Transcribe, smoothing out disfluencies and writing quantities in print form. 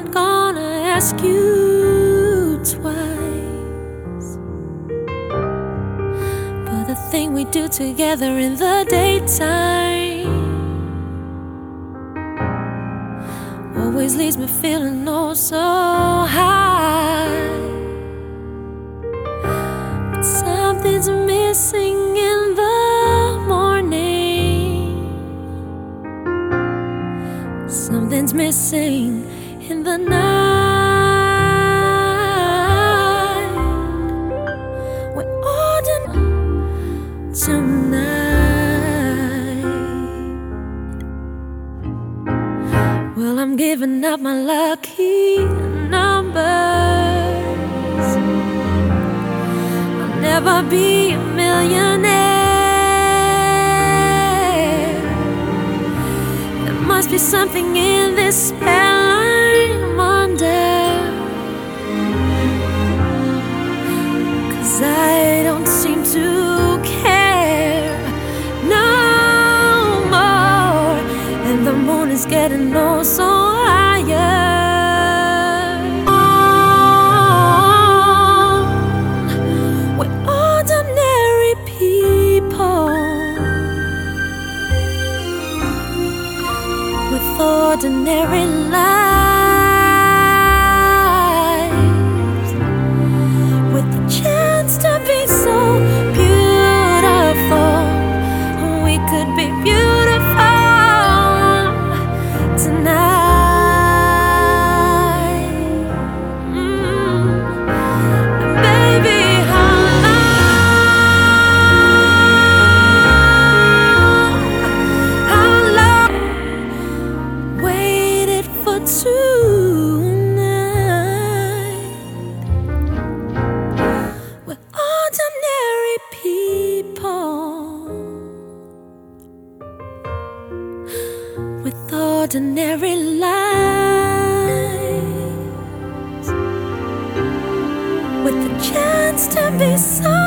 not gonna ask you twice for the thing we do together in the daytime. Always leaves me feeling oh so high. But something's missing in the morning. Something's missing in the night. We're ordinary tonight. Well, I'm giving up my lucky numbers. I'll never be a millionaire. There must be something in this spell I'm under, 'cause I don't seem to care no more. And the moon is getting oh so higher. We're ordinary people with ordinary lives, with the chance to be so beautiful. We could be beautiful tonight. Baby, how long waited for tonight? We're ordinary people with ordinary lives, with the chance to be so